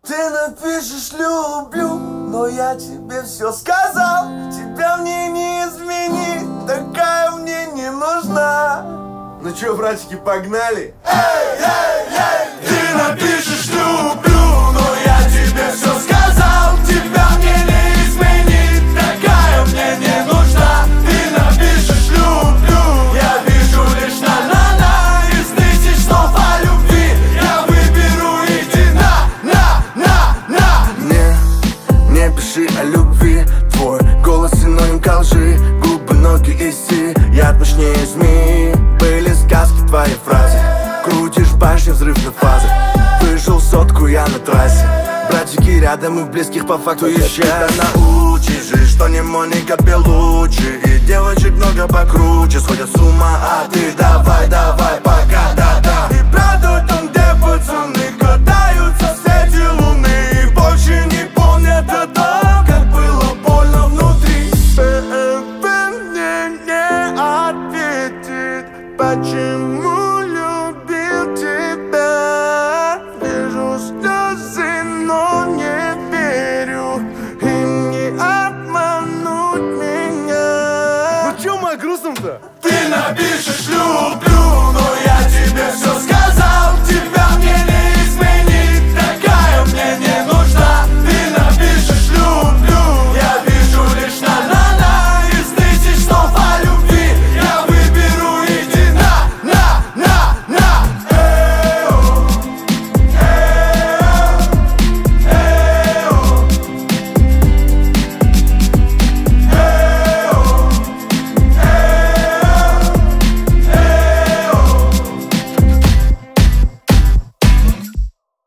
Ты напишешь люблю, но я тебе все сказал. Тебя мне не изменить, такая мне не нужна. Ну чё, братики, погнали? Эй, эй, эй! Ты напишешь люблю, но я тебе все сказал. Тебя мне не изменить, такая мне не нужна. Ты напишешь люблю, я вижу лишь на-на-на. Из тысяч слов о любви я выберу иди на. Не пиши о любви, твой голос синоним ко лжи. Губы, ноги и си, я мощнее змеи. Были сказки твои фразы, крутишь башню, взрыв на фазах. Выжил сотку я на трассе, братики рядом и близких по факту еще. Тебя научишь, и что не Моника Белуччи. И девочек много покруче, сходят с ума, а ты давай, давай, пока.